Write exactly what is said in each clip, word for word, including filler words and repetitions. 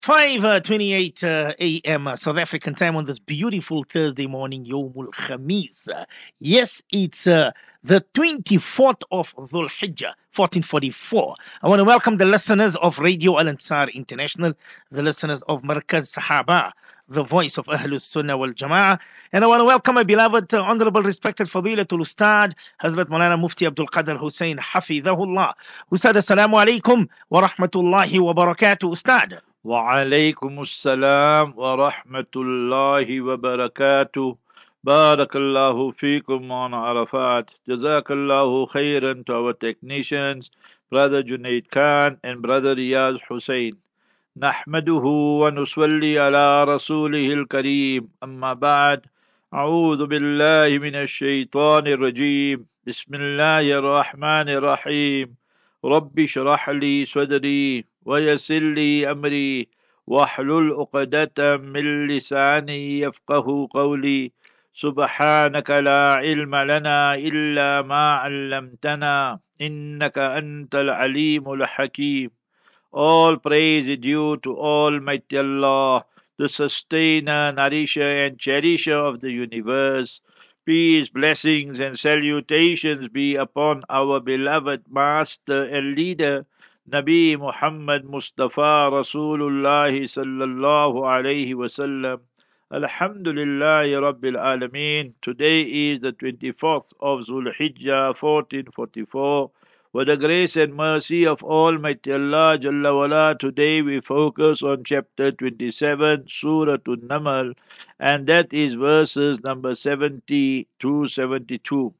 five uh, twenty-eight uh, a m. Uh, South African time on this beautiful Thursday morning, Yomul Khamis. Uh, yes, it's uh, the twenty-fourth of Dhul Hijjah, fourteen forty-four. I want to welcome the listeners of Radio Al Ansar International, the listeners of Markaz Sahaba, the voice of Ahlus Sunnah wal Jama'ah. And I want to welcome my beloved, uh, honorable, respected Fadilatul Ustad, Hazrat Maulana Mufti Abdul Qadir Hussein, Hafidhahullah. Ustad, assalamu alaikum wa rahmatullahi wa barakatuh, Ustad. وعليكم السلام ورحمة الله وبركاته. بارك الله فيكم on Arafat. Jazakallahu khairan to our technicians, Brother Junaid Khan and Brother Riyaz Hussein. نحمده ونصلي على رسوله الكريم. أما بعد. أعوذ بالله من الشيطان الرجيم. بسم الله الرحمن الرحيم. رب اشرح لي صدري ويسر لي أمري واحلل عقدة من لساني يفقه قولي. سبحانك لا علم لنا إلا ما علمتنا إنك أنت العليم الحكيم. All praise is due to Almighty Allah, the sustainer, nourisher and cherisher of the universe. Peace, blessings and salutations be upon our beloved master and leader, Nabi Muhammad Mustafa Rasulullah sallallahu alayhi wasallam. Alhamdulillah Rabbil Alameen. Today is the twenty-fourth of Dhul Hijjah fourteen forty-four. With the grace and mercy of Almighty Allah Jalla wala, today we focus on chapter twenty-seven, Surah An-Naml, and that is verses number seventy to seventy-two.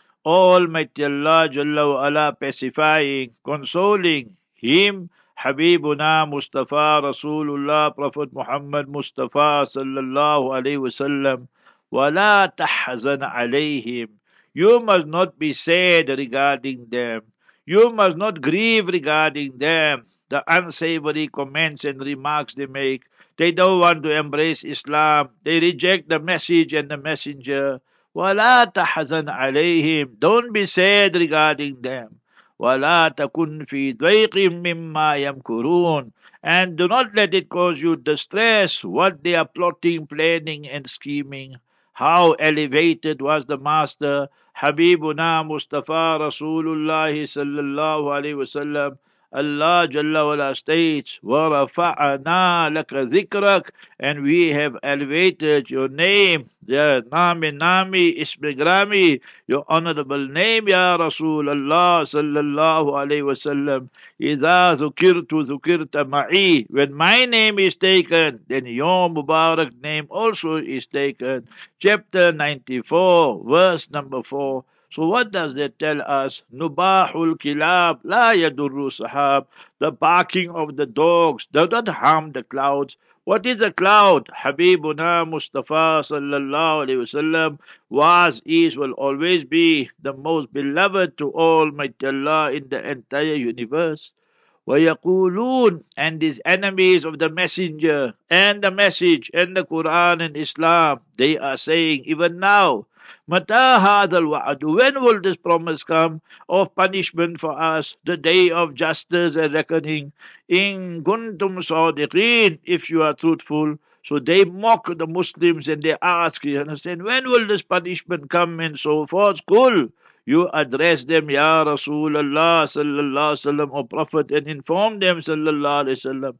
Almighty Allah Jalla wala pacifying, consoling him, Habibuna Mustafa Rasulullah, Prophet Muhammad Mustafa sallallahu alayhi wasallam, wala tahzan alayhim. You must not be sad regarding them. You must not grieve regarding them, the unsavory comments and remarks they make. They don't want to embrace Islam. They reject the message and the messenger. وَلَا تَحْزَنْ عَلَيْهِمْ. Don't be sad regarding them. وَلَا تَكُنْ فِي ضَيْقٍ مِّمَّا يَمْكُرُونَ. And do not let it cause you distress, what they are plotting, planning and scheming. How elevated was the Master, Habibuna Mustafa Rasulullah sallallahu alayhi wasallam. Allah Jalla wala states, وَرَفَعَنَا لَكَ ذِكْرَكَ. And we have elevated your name, Ya Nami Nami Ismi Grami, your honorable name, Ya Rasulullah sallallahu alayhi wasallam. إِذَا ذُكِرْتُ ذُكِرْتَ مَعِي. When my name is taken, then your Mubarak name also is taken. Chapter ninety-four, verse number four. So what does that tell us? Nubahul kilab la yadurru sahab. The barking of the dogs does not harm the clouds. What is a cloud? Habibuna Mustafa sallallahu alayhi wasallam was, is, will always be the most beloved to Almighty Allah in the entire universe. وَيَقُولُونَ. And these enemies of the messenger and the message and the Quran and Islam, they are saying even now, مَتَى هَذَا الْوَعْدُ. When will this promise come of punishment for us, the day of justice and reckoning? إِن كُنْتُمْ صَادِقِينَ. If you are truthful. So they mock the Muslims and they ask, you understand, when will this punishment come and so forth? Cool. You address them, Ya Rasulullah sallallahu alaihi wasallam, O Prophet, and inform them, sallallahu alaihi wasallam.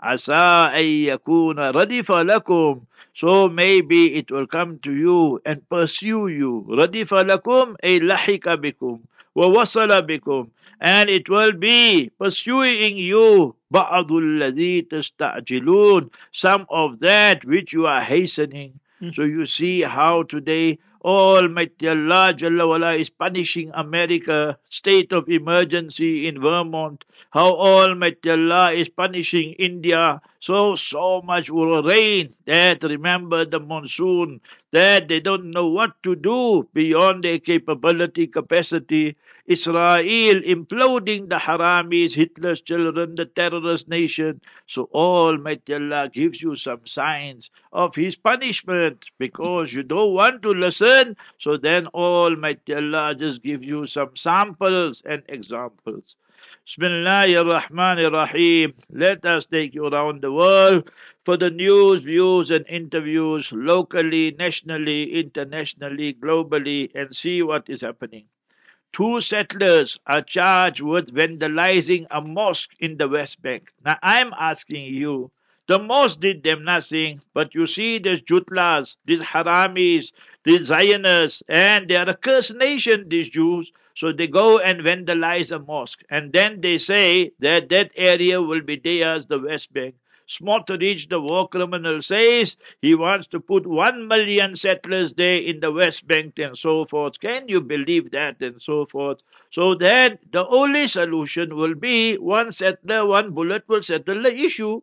Asa ay yakuna radifa lakum. So maybe it will come to you and pursue you. Radifa lakum ay lahika bikum wa wasala bikum. And it will be pursuing you. Ba'adul ladhi tasta'jilun. Some of that which you are hastening. Mm. So you see how today Almighty Allah Jalla wala is punishing America, state of emergency in Vermont. How Almighty Allah is punishing India. So, so much will rain that, remember the monsoon, that they don't know what to do beyond their capability, capacity. Israel imploding the Haramis, Hitler's children, the terrorist nation. So Almighty Allah gives you some signs of His punishment because you don't want to listen. So then Almighty Allah just gives you some samples and examples. Bismillahir Rahmanir Rahim. Let us take you around the world for the news, views, and interviews locally, nationally, internationally, globally, and see what is happening. Two settlers are charged with vandalizing a mosque in the West Bank. Now I'm asking you, the mosque did them nothing, but you see these jutlas, these haramis, these Zionists, and they are a cursed nation, these Jews. So they go and vandalize a mosque. And then they say that that area will be theirs, the West Bank. Smotrich, the war criminal, says he wants to put one million settlers there in the West Bank and so forth. Can you believe that and so forth? So then the only solution will be one settler, one bullet will settle the issue.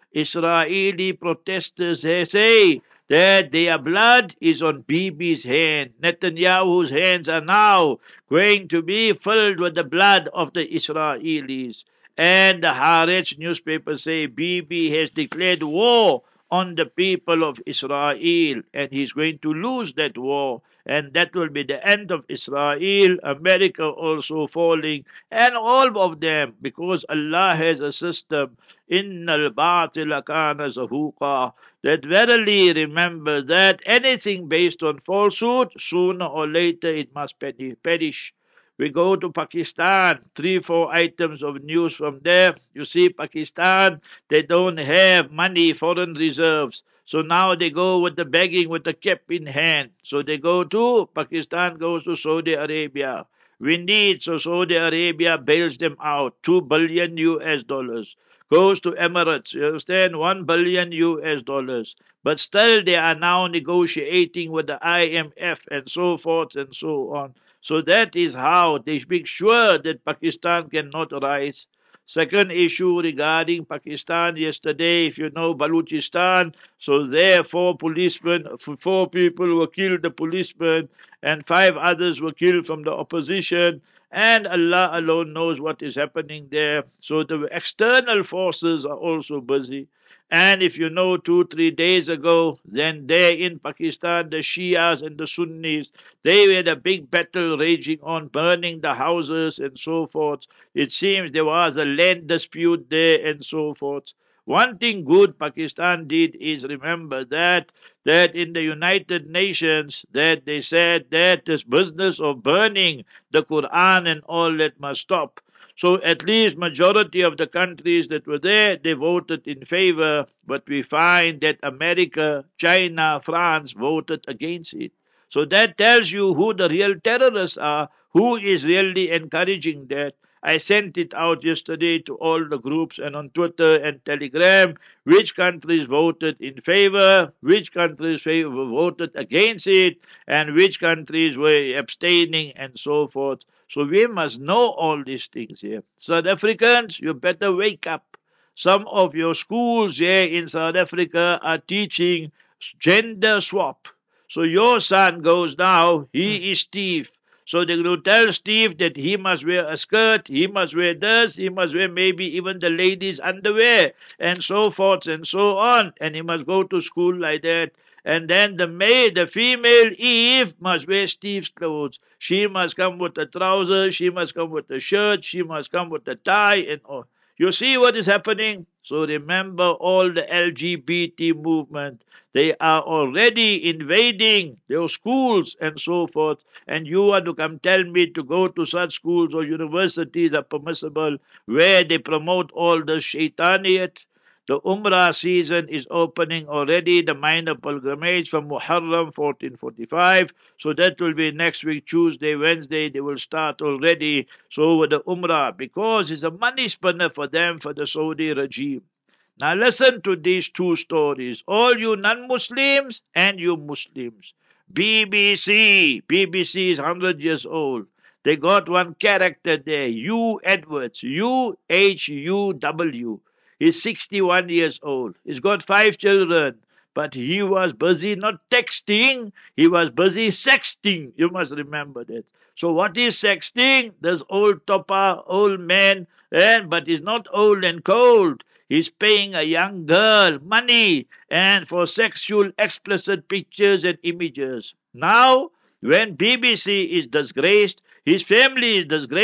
Israeli protesters they say that their blood is on Bibi's hand. Netanyahu's hands are now going to be filled with the blood of the Israelis. And the Haaretz newspaper say Bibi has declared war on the people of Israel, and he's going to lose that war, and that will be the end of Israel, America also falling, and all of them, because Allah has a system, Innal batila kana zahuqa, that verily remember that anything based on falsehood, sooner or later it must perish. We go to Pakistan, three, four items of news from there. You see, Pakistan, they don't have money, foreign reserves. So now they go with the begging with the cap in hand. So they go to, Pakistan goes to Saudi Arabia. We need, so Saudi Arabia bails them out, two billion U S dollars. Goes to Emirates, you understand, one billion U S dollars. But still they are now negotiating with the I M F and so forth and so on. So that is how they make sure that Pakistan cannot rise. Second issue regarding Pakistan yesterday, if you know Balochistan, so there four policemen, four people were killed, the policemen, and five others were killed from the opposition. And Allah alone knows what is happening there. So the external forces are also busy. And if you know, two, three days ago, then there in Pakistan, the Shias and the Sunnis, they had a big battle raging on, burning the houses and so forth. It seems there was a land dispute there and so forth. One thing good Pakistan did is remember that that in the United Nations that they said that this business of burning the Quran and all that must stop. So at least majority of the countries that were there, they voted in favor, but we find that America, China, France voted against it. So that tells you who the real terrorists are, who is really encouraging that. I sent it out yesterday to all the groups and on Twitter and Telegram, which countries voted in favor, which countries favor, voted against it, and which countries were abstaining and so forth. So we must know all these things here. South Africans, you better wake up. Some of your schools here in South Africa are teaching gender swap. So your son goes now, he is Steve. So they're going to tell Steve that he must wear a skirt, he must wear this, he must wear maybe even the ladies' underwear, and so forth and so on. And he must go to school like that. And then the male, the female Eve must wear Steve's clothes. She must come with the trousers, she must come with the shirt, she must come with the tie and all. You see what is happening? So remember all the L G B T movement. They are already invading their schools and so forth. And you want to come tell me to go to such schools or universities are permissible where they promote all the shaitaniyat? The Umrah season is opening already, the minor pilgrimage from Muharram fourteen forty-five. So that will be next week, Tuesday, Wednesday, they will start already. So with the Umrah, because it's a money spinner for them, for the Saudi regime. Now listen to these two stories. All you non-Muslims and you Muslims. B B C. B B C is one hundred years old. They got one character there, Hugh Edwards. U H U W. He's sixty-one years old. He's got five children. But he was busy not texting, he was busy sexting. You must remember that. So what is sexting? This old topper, old man, and but he's not old and cold. He's paying a young girl money and for sexual explicit pictures and images. Now, when B B C is disgraced, his family is disgraced,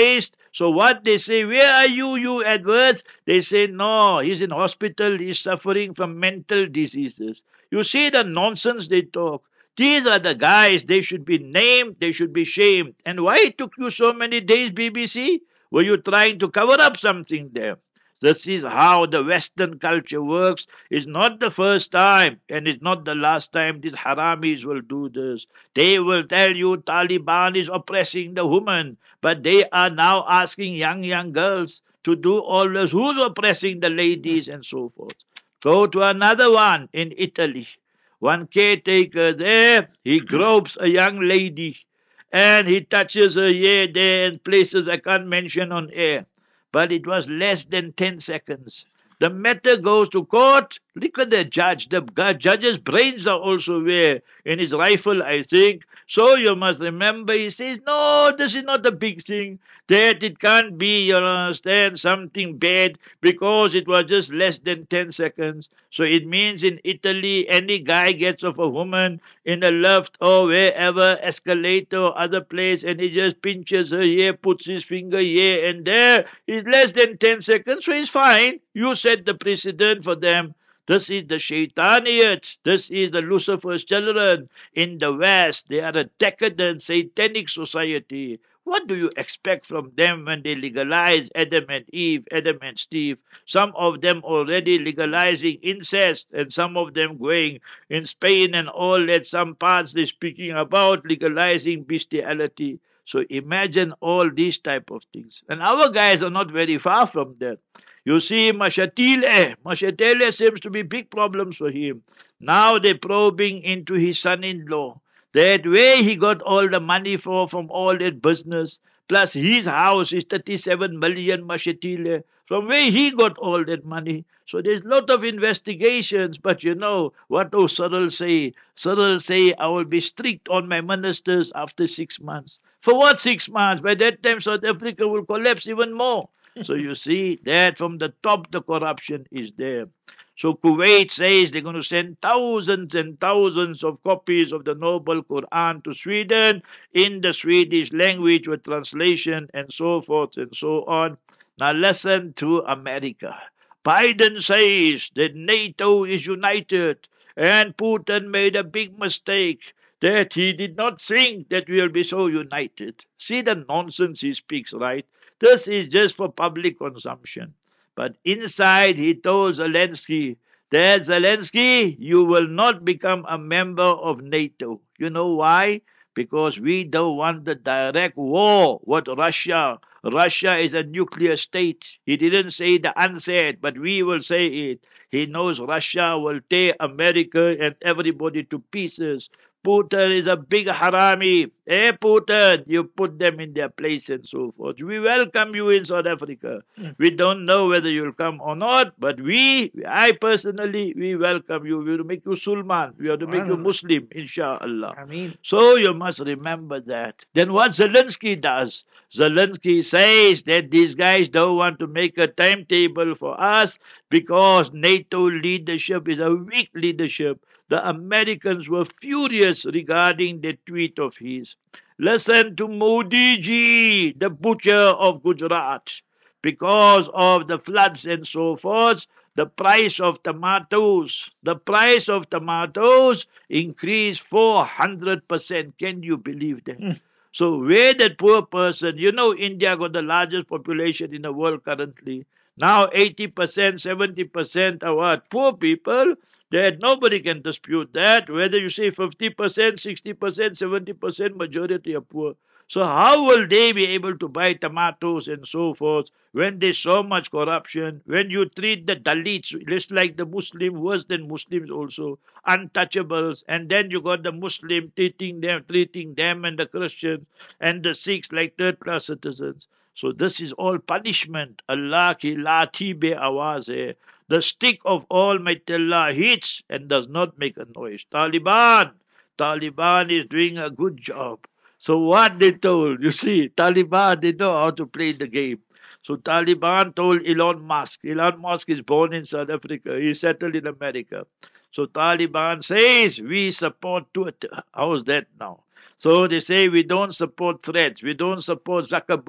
So what they say, where are you, you Edwards? They say, no, he's in hospital, he's suffering from mental diseases. You see the nonsense they talk. These are the guys, they should be named, they should be shamed. And why it took you so many days, B B C? Were you trying to cover up something there? This is how the Western culture works. It's not the first time and it's not the last time these haramis will do this. They will tell you Taliban is oppressing the woman, but they are now asking young, young girls to do all this. Who's oppressing the ladies and so forth? Go to another one in Italy. One caretaker there, he gropes a young lady and he touches her here, there, and places I can't mention on air. But it was less than ten seconds. The matter goes to court. Look at the judge. The judge's brains are also there in his rifle, I think. So you must remember, he says, no, this is not a big thing. That it can't be, you understand, something bad because it was just less than ten seconds. So it means in Italy, any guy gets off a woman in a lift or wherever, escalator or other place, and he just pinches her here, puts his finger here and there. It's less than ten seconds, so he's fine. You set the precedent for them. This is the Shaitaniyat. This is the Lucifer's children in the West. They are a decadent, satanic society. What do you expect from them when they legalize Adam and Eve, Adam and Steve? Some of them already legalizing incest, and some of them going in Spain and all that. Some parts they're speaking about legalizing bestiality. So imagine all these type of things. And our guys are not very far from that. You see, Mashatile, Mashatile seems to be big problems for him. Now they're probing into his son-in-law. That where he got all the money for from all that business, plus his house is thirty-seven million Mashatile. From where he got all that money. So there's a lot of investigations, but you know what does Cyril say? Cyril say, I will be strict on my ministers after six months. For what six months? By that time South Africa will collapse even more. So you see that from the top the corruption is there. So Kuwait says they're going to send thousands and thousands of copies of the Noble Quran to Sweden in the Swedish language with translation and so forth and so on. Now listen to America. Biden says that NATO is united and Putin made a big mistake that he did not think that we will be so united. See the nonsense he speaks, right? This is just for public consumption. But inside, he told Zelensky that Zelensky, you will not become a member of NATO. You know why? Because we don't want the direct war with Russia. Russia is a nuclear state. He didn't say the unsaid, but we will say it. He knows Russia will tear America and everybody to pieces. Putin is a big harami. Eh, Putin, you put them in their place and so forth. We welcome you in South Africa. Mm. We don't know whether you'll come or not, but we, I personally, we welcome you. We will make you Sulman. We have to make you Muslim, inshallah. I mean. So you must remember that. Then what Zelensky does, Zelensky says that these guys don't want to make a timetable for us because NATO leadership is a weak leadership. The Americans were furious regarding the tweet of his. Listen to Modi ji, the butcher of Gujarat. Because of the floods and so forth, the price of tomatoes, the price of tomatoes increased four hundred percent. Can you believe that? Mm. So where that poor person, you know India got the largest population in the world currently. Now eighty percent, seventy percent are what? Poor people. That nobody can dispute that. Whether you say fifty percent, sixty percent, seventy percent, majority are poor. So how will they be able to buy tomatoes and so forth when there's so much corruption, when you treat the Dalits just like the Muslim, worse than Muslims also, untouchables, and then you got the Muslim treating them, treating them and the Christians and the Sikhs like third-class citizens. So this is all punishment. Allah ki lati be awaz hai. The stick of Almighty Allah hits and does not make a noise. Taliban, Taliban is doing a good job. So what they told, you see, Taliban, they know how to play the game. So Taliban told Elon Musk. Elon Musk is born in South Africa. He settled in America. So Taliban says, we support Twitter. How's that now? So they say we don't support Threads. We don't support Zuckerberg.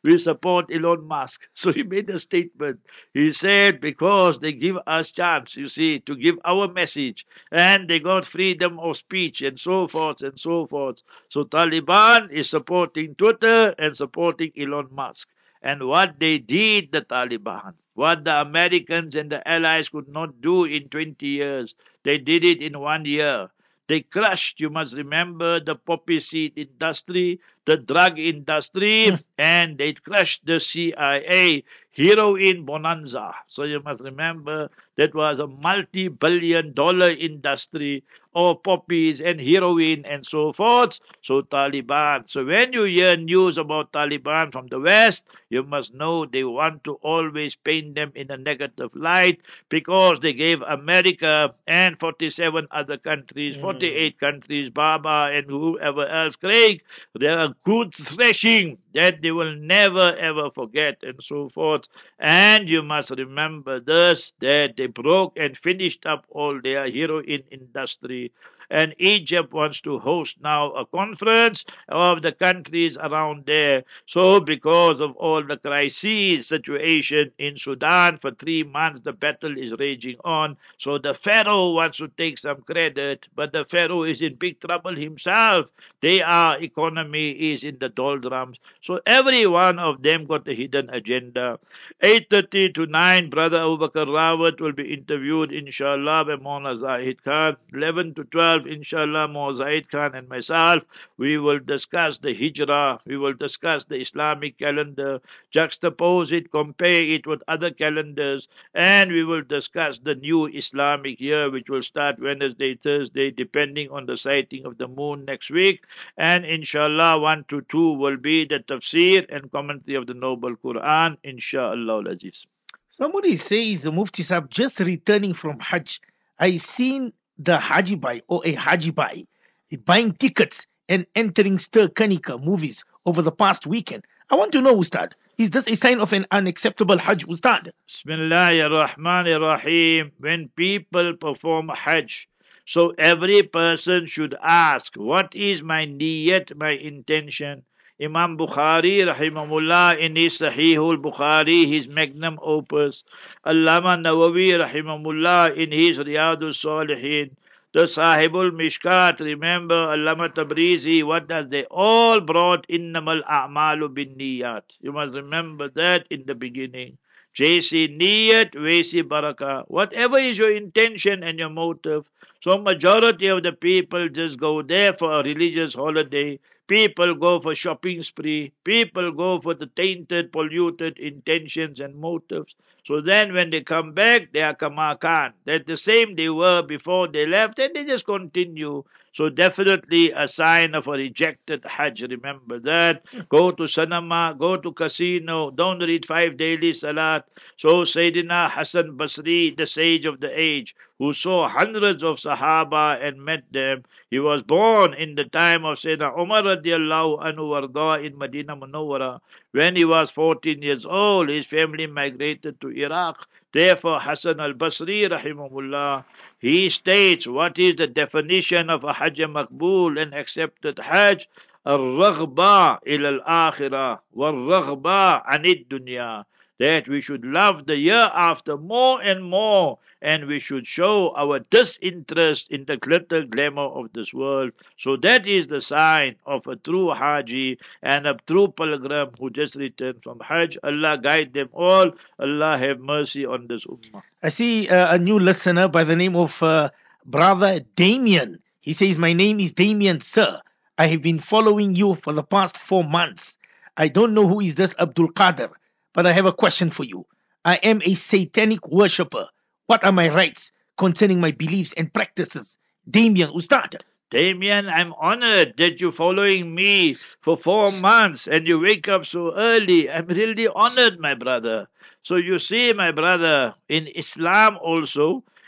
we support Elon Musk. So he made a statement. He said, because they give us chance, you see, to give our message, and they got freedom of speech and so forth and so forth. So Taliban is supporting Twitter and supporting Elon Musk. And what they did, the Taliban, what the Americans and the allies could not do in twenty years, they did it in one year. They crushed, you must remember, the poppy seed industry, the drug industry, and they crushed the C I A, heroin bonanza. So you must remember that was a multi-billion dollar industry of poppies and heroin and so forth. So Taliban. So when you hear news about Taliban from the West, you must know they want to always paint them in a negative light because they gave America and forty-seven other countries, forty-eight countries, Baba and whoever else, Craig, they are good thrashing that they will never ever forget and so forth. And you must remember this, that they broke and finished up all their heroin industry. And Egypt wants to host now a conference of the countries around there. So because of all the crisis situation in Sudan, for three months the battle is raging on. So the Pharaoh wants to take some credit, but the Pharaoh is in big trouble himself. Their economy is in the doldrums. So every one of them got a hidden agenda. eight thirty to nine, Brother Abu Bakr Rawat will be interviewed, inshallah, by Mawlana Zahid Khan. eleven to twelve, inshallah, Mawlana Zahid Khan and myself, we will discuss the Hijrah, we will discuss the Islamic calendar, juxtapose it, compare it with other calendars, and we will discuss the new Islamic year, which will start Wednesday, Thursday, depending on the sighting of the moon next week. And inshallah, one to two will be the tafsir and commentary of the Noble Quran, inshallah al-Aziz. Somebody says, Mufti Sahib, just returning from Hajj, I seen the Haji Bhai or a Haji Bhai buying tickets and entering Stir Kanika movies over the past weekend. I want to know, Ustad, is this a sign of an unacceptable Hajj, Ustad? Bismillahir Rahmanir Rahim. When people perform Hajj, so every person should ask, what is my niyat, my intention? Imam Bukhari, rahimahullah, in his Sahihul Bukhari, his magnum opus, Allama Nawawi, rahimahullah, in his Riyadus Salihin, the Sahibul Mishkat, remember, Allama Tabrizi, what does they all brought? Innamal a'malu bin niyat. You must remember that in the beginning. Jaisi niyat, waisi barakah. Whatever is your intention and your motive. So majority of the people just go there for a religious holiday. People go for shopping spree. People go for the tainted, polluted intentions and motives. So then when they come back, they are kamakan. They're the same they were before they left, and they just continue. So definitely a sign of a rejected Hajj. Remember that. Go to cinema, go to casino, don't read five daily salat. So Sayyidina Hassan Basri, the sage of the age, who saw hundreds of Sahaba and met them, he was born in the time of Sayyidina Umar radiallahu anhu warda in Medina Munawwara. When he was fourteen years old, his family migrated to Iraq. Therefore, Hassan al-Basri, rahimahullah, he states what is the definition of a Hajj Maqbool and accepted Hajj? Al-Raghba ila-al-Akhirah, wal-Raghba anid-Dunya. That we should love the year after more and more, and we should show our disinterest in the glitter glamour of this world. So that is the sign of a true Haji and a true pilgrim who just returned from Hajj. Allah guide them all. Allah have mercy on this ummah. I see uh, a new listener by the name of uh, Brother Damien. He says, my name is Damien, sir. I have been following you for the past four months. I don't know who is this Abdul Qadir, but I have a question for you. I am a satanic worshipper. What are my rights concerning my beliefs and practices? Damien, Ustad. Damien, I'm honored that you're following me for four months and you wake up so early. I'm really honored, my brother. So you see, my brother, in Islam also,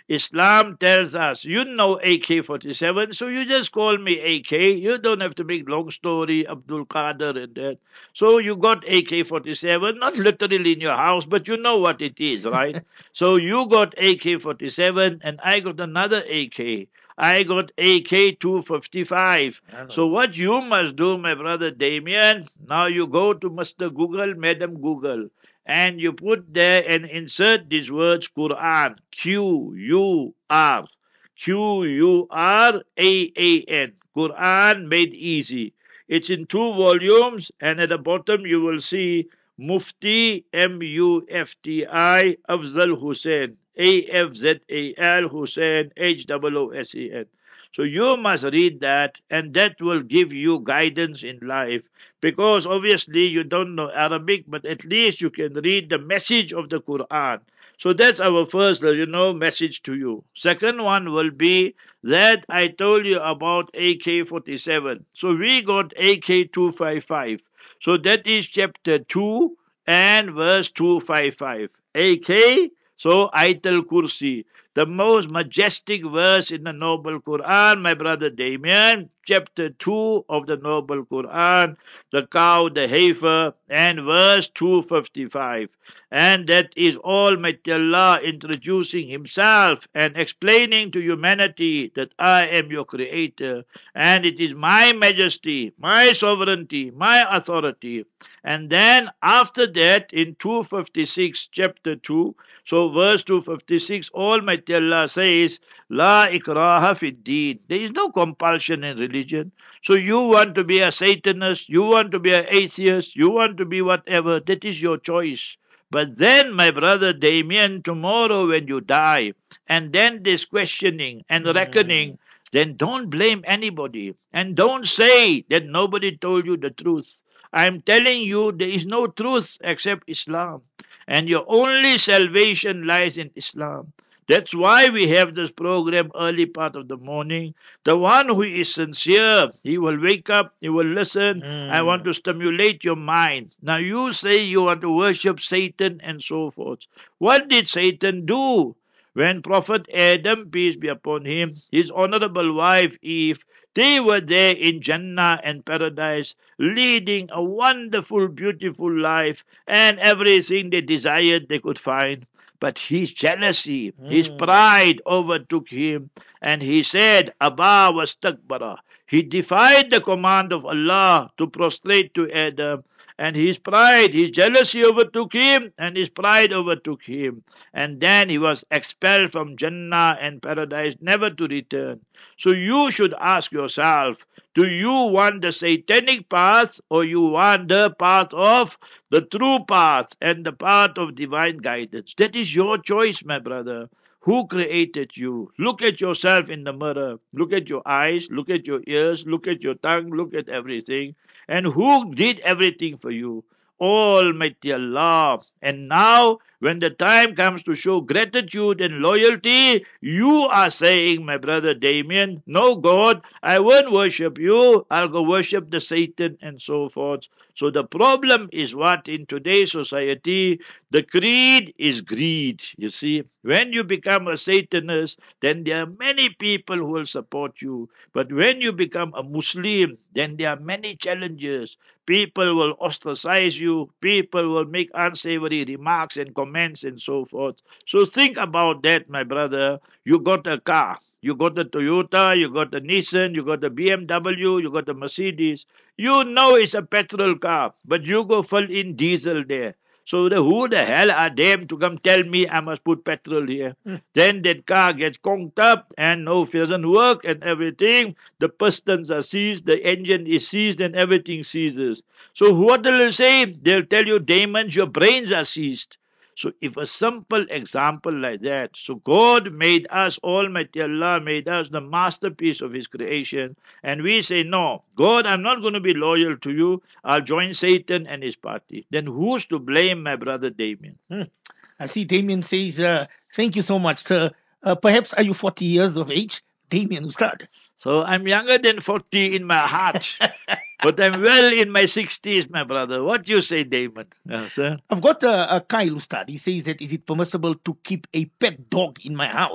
Islam tells us, you know A K forty-seven, so you just call me A K. You don't have to make long story, Abdul Qadir and that. So you got A K forty-seven, not literally in your house, but you know what it is, right? So you got A K forty-seven and I got another A K. I got A K two fifty-five. So what you must do, my brother Damien, now you go to Mister Google, Madam Google, and you put there and insert these words Quran, Q U R, Q U R A A N, Quran made easy. It's in two volumes, and at the bottom you will see Mufti, M U F T I, Afzal Hussain, A F Z A L Hussain, H O O S E N. So you must read that, and that will give you guidance in life. Because obviously you don't know Arabic, but at least you can read the message of the Quran. So that's our first, you know, message to you. Second one will be that I told you about A K forty-seven. So we got A K two fifty-five. So that is chapter two and verse two fifty-five. A K, so Ayatul Kursi, the most majestic verse in the Noble Quran, my brother Damien, chapter two of the Noble Quran, the cow, the heifer, and verse two fifty-five. And that is Almighty Allah introducing Himself and explaining to humanity that I am your creator, and it is my majesty, my sovereignty, my authority. And then after that, in two fifty-six, chapter two, so verse two fifty-six, Almighty Allah says, La ikraha fid deen. There is no compulsion in religion. So you want to be a Satanist, you want to be an atheist, you want to be whatever, that is your choice. But then, my brother Damien, tomorrow when you die, and then this questioning and reckoning, then don't blame anybody. And don't say that nobody told you the truth. I'm telling you, there is no truth except Islam. And your only salvation lies in Islam. That's why we have this program early part of the morning. The one who is sincere, he will wake up, he will listen. Mm. I want to stimulate your mind. Now you say you want to worship Satan and so forth. What did Satan do? When Prophet Adam, peace be upon him, his honorable wife Eve, they were there in Jannah and paradise, leading a wonderful, beautiful life, and everything they desired they could find. But his jealousy, mm. his pride overtook him, and he said, Abba was takbara. He defied the command of Allah to prostrate to Adam, and his pride, his jealousy overtook him, and his pride overtook him. And then he was expelled from Jannah and paradise, never to return. So you should ask yourself, do you want the satanic path, or you want the path of the true path and the path of divine guidance? That is your choice, my brother. Who created you? Look at yourself in the mirror. Look at your eyes, look at your ears, look at your tongue, look at everything. And who did everything for you? Almighty Allah. And now, when the time comes to show gratitude and loyalty, you are saying, my brother Damien, no God, I won't worship you, I'll go worship the Satan and so forth. So the problem is what in today's society, the creed is greed. You see, when you become a Satanist, then there are many people who will support you. But when you become a Muslim, then there are many challenges. People will ostracize you. People will make unsavory remarks and comments and so forth. So think about that, my brother. You got a car. You got a Toyota, you got a Nissan, you got a B M W, you got a Mercedes. You know it's a petrol car, but you go full in diesel there. So the, who the hell are them to come tell me I must put petrol here? Mm. Then that car gets conked up and no, it doesn't work and everything. The pistons are seized, the engine is seized and everything seizes. So what will they say? They'll tell you, Damon, your brains are seized. So if a simple example like that, so God made us, Almighty Allah made us the masterpiece of His creation, and we say, no, God, I'm not going to be loyal to you, I'll join Satan and his party. Then who's to blame, my brother Damien? Hmm. I see Damien says, uh, thank you so much, sir. Uh, perhaps are you forty years of age? Damien Ustad. So I'm younger than forty in my heart. But I'm well in my sixties, my brother. What do you say, Damon? Yeah, sir? I've got a, a Kyle Ustad. He says that, is it permissible to keep a pet dog in my house?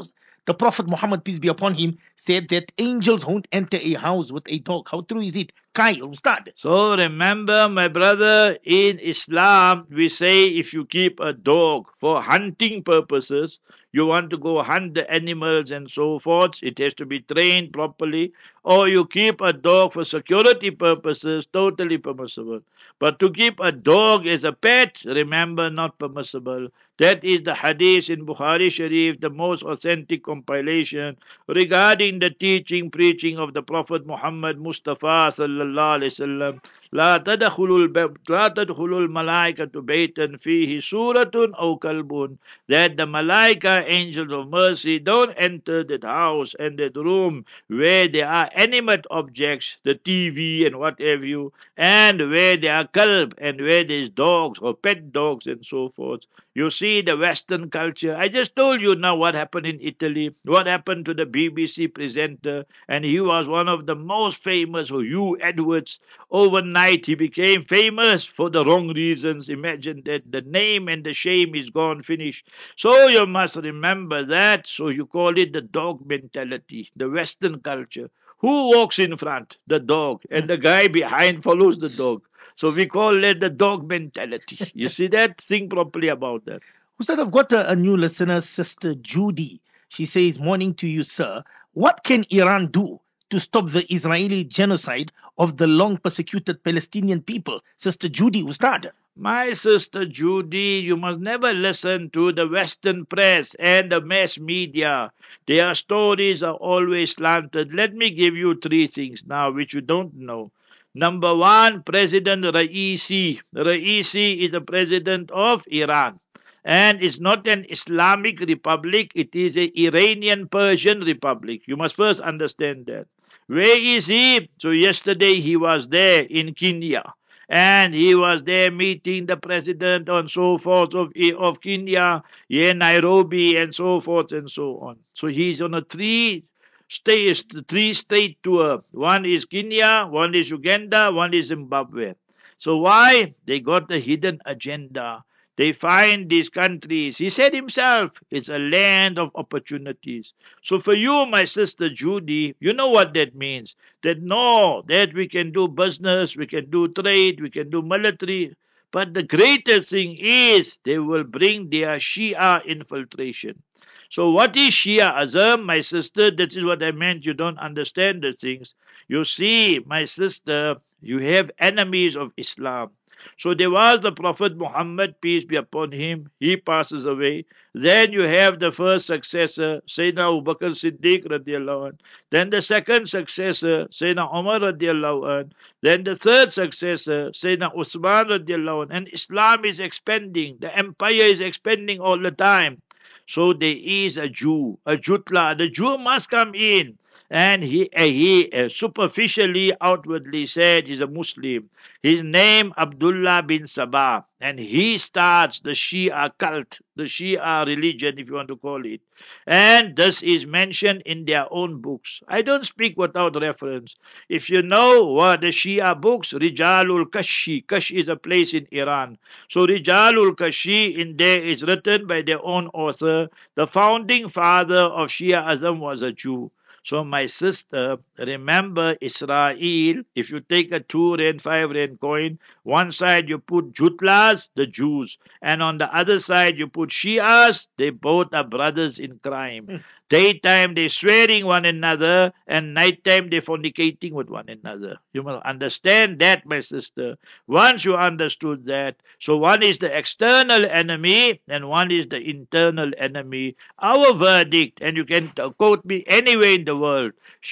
the Prophet Muhammad, peace be upon him, said that angels won't enter a house with a dog. How true is it? Kyle, Ustad. So remember, my brother, in Islam, we say if you keep a dog for hunting purposes, you want to go hunt the animals and so forth, it has to be trained properly, or you keep a dog for security purposes, totally permissible. But to keep a dog as a pet, remember, not permissible. That is the hadith in Bukhari Sharif, the most authentic compilation regarding the teaching, preaching of the Prophet Muhammad Mustafa sallallahu alaihi wasallam. لا تدخلوا الب... لا تدخلوا الملائكة بيتا فيه سورة أو كلب. That the malaika, angels of mercy, don't enter that house and that room where there are animate objects, the T V and what have you, and where there are kalb and where there is dogs or pet dogs and so forth. You see the Western culture. I just told you now what happened in Italy, what happened to the B B C presenter, and he was one of the most famous, Hugh Edwards. Overnight he became famous for the wrong reasons. Imagine that. The name and the shame is gone, finished. So you must remember that. So you call it the dog mentality, the Western culture. Who walks in front? The dog. And the guy behind follows the dog. So we call it the dog mentality. You see that? Think properly about that. Ustad, I've got a, a new listener, Sister Judy. She says, morning to you, sir. What can Iran do to stop the Israeli genocide of the long persecuted Palestinian people? Sister Judy, Ustad. My sister Judy, you must never listen to the Western press and the mass media. Their stories are always slanted. Let me give you three things now which you don't know. Number one, President Raisi. Raisi is the president of Iran. And it's not an Islamic republic, it is an Iranian Persian republic. You must first understand that. Where is he? So yesterday he was there in Kenya. And he was there meeting the president and so forth of, of Kenya, yeah, Nairobi and so forth and so on. So he's on a three state, three state tour. One is Kenya, one is Uganda, one is Zimbabwe. So why? They got the hidden agenda. They find these countries. He said himself, it's a land of opportunities. So for you, my sister Judy, you know what that means. That no, that we can do business, we can do trade, we can do military. But the greatest thing is they will bring their Shia infiltration. So what is Shia-ism, my sister? That is what I meant. You don't understand the things. You see, my sister, you have enemies of Islam. So there was the Prophet Muhammad, peace be upon him. He passes away. Then you have the first successor, Sayyidina Abu Bakr Siddiq radiallahu anh. Then the second successor, Sayyidina Umar radiallahu anh. Then the third successor, Sayyidina Uthman radiallahu anh. And Islam is expanding. The empire is expanding all the time. So there is a Jew, a Jutla. The Jew must come in. And he, uh, he uh, superficially, outwardly said he's a Muslim. His name Abdullah bin Sabah. And he starts the Shia cult, the Shia religion, if you want to call it. And this is mentioned in their own books. I don't speak without reference. If you know what the Shia books, Rijalul Kashi. Kash is a place in Iran. So Rijalul Kashi in there is written by their own author. The founding father of Shia-ism was a Jew. So my sister, remember Israel, if you take a two rand, five rand coin, one side you put Jutlas, the Jews, and on the other side you put Shias, they both are brothers in crime. Mm. Daytime they swearing one another, and nighttime they fornicating with one another. You must understand that, my sister. Once you understood that, so one is the external enemy, and one is the internal enemy. Our verdict, and you can quote me anywhere in the world,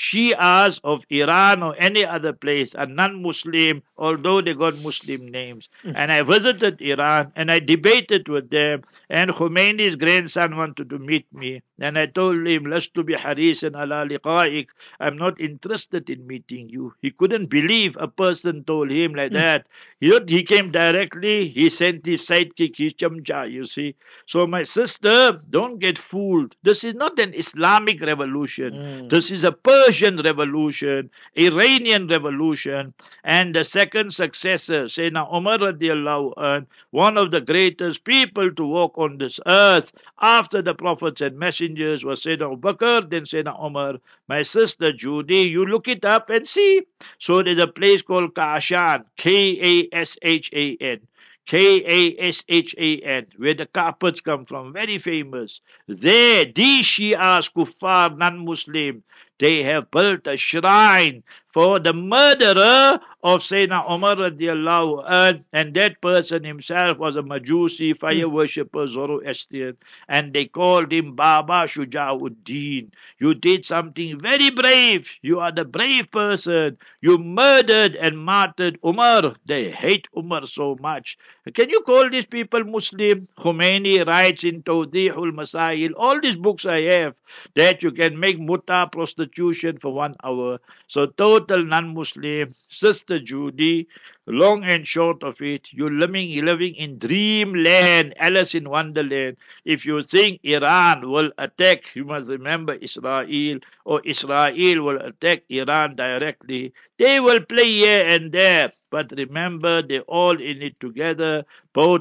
Shias of Iran or any other place are non-Muslim, although they got Muslim names. Mm. And I visited Iran, and I debated with them, and Khomeini's grandson wanted to meet me, and I told him, Lastu bi harisan ala liqa'ik, I'm not interested in meeting you. He couldn't believe a person told him like mm. that. He, he came directly, he sent his sidekick, his chamcha, you see. So my sister, don't get fooled. This is not an Islamic revolution. Mm. This is a Persian revolution, Iranian revolution, and the second successor, Sayyidina Umar radiallahu anh, one of the greatest people to walk on this earth after the prophets and messengers was Sayyidina Sayyidina Abu Bakr, then Sayyidina Umar. My sister Judy, you look it up and see. So there's a place called Kashan, K A S H A N. K A S H A N, where the carpets come from, very famous. There, these Shias, Kuffar, non-Muslim, they have built a shrine for the murderer of Sayyidina Umar radiallahu anh, and that person himself was a Majusi, fire worshipper, Zoroastrian, and they called him Baba Shujauddin. You did something very brave. You are the brave person. You murdered and martyred Umar. They hate Umar so much. Can you call these people Muslim? Khomeini writes in Tawdihul Masail, all these books I have, that you can make muta, prostitution, for one hour. So total non-Muslim. Sister Judy, long and short of it, you're living, you're living in dreamland, Alice in Wonderland. If you think Iran will attack, you must remember Israel, or Israel will attack Iran directly. They will play here and there, but remember, they're all in it together, both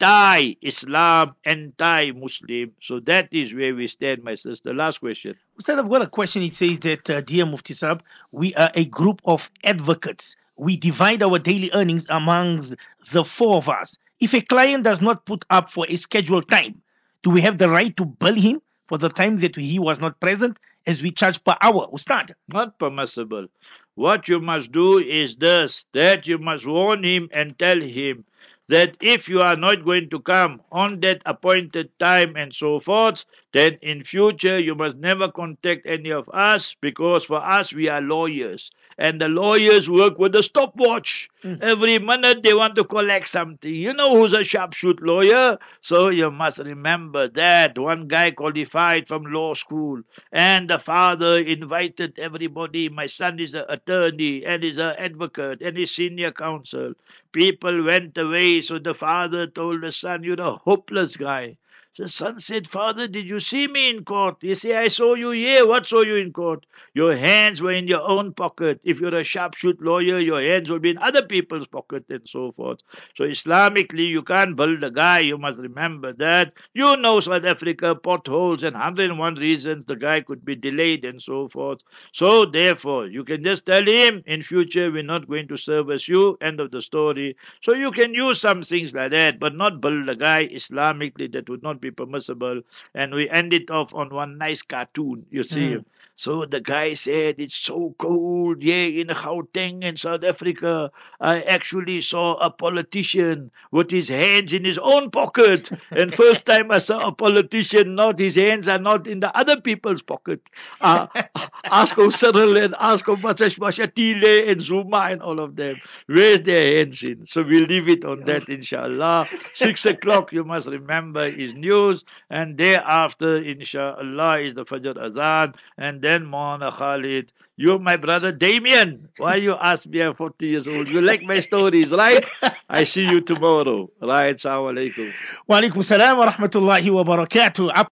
anti-Islam, anti-Muslim. So that is where we stand, my sister. Last question. Ustad, I've got a question. It says that, uh, dear Mufti Saab, we are a group of advocates. We divide our daily earnings amongst the four of us. If a client does not put up for a scheduled time, do we have the right to bill him for the time that he was not present, as we charge per hour, Ustad? Not permissible. What you must do is this, that you must warn him and tell him that if you are not going to come on that appointed time and so forth, then in future you must never contact any of us, because for us we are lawyers. And the lawyers work with a stopwatch. Mm. Every minute they want to collect something. You know who's a sharpshoot lawyer? So you must remember that. One guy qualified from law school, and the father invited everybody. My son is an attorney and is an advocate and is senior counsel. People went away, so the father told the son, you're a hopeless guy. The son said, Father, did you see me in court? He said, I saw you here. What saw you in court? Your hands were in your own pocket. If you're a sharpshoot lawyer, your hands will be in other people's pocket and so forth. So Islamically, you can't build a guy. You must remember that. You know South Africa, potholes and one hundred and one reasons the guy could be delayed and so forth. So therefore, you can just tell him, in future, we're not going to service you. End of the story. So you can use some things like that, but not build a guy Islamically. That would not be permissible. And we end it off on one nice cartoon, you see. Mm. So the guy said, it's so cold, yeah, in Gauteng in South Africa. I actually saw a politician with his hands in his own pocket. And first time I saw a politician, not his hands are not in the other people's pocket. Uh, ask Cyril and ask Masash Mashatile and Zuma and all of them. Where's their hands in? So we'll leave it on that, inshallah. Six o'clock, you must remember, is news. And thereafter, inshallah, is the Fajr Azan. And then Maulana Khalid, you're my brother Damien. Why you ask me? I'm forty years old. You like my stories, right? I see you tomorrow. Right, assalamu alaikum. Wa alaikum salam wa rahmatullahi wa barakatuh.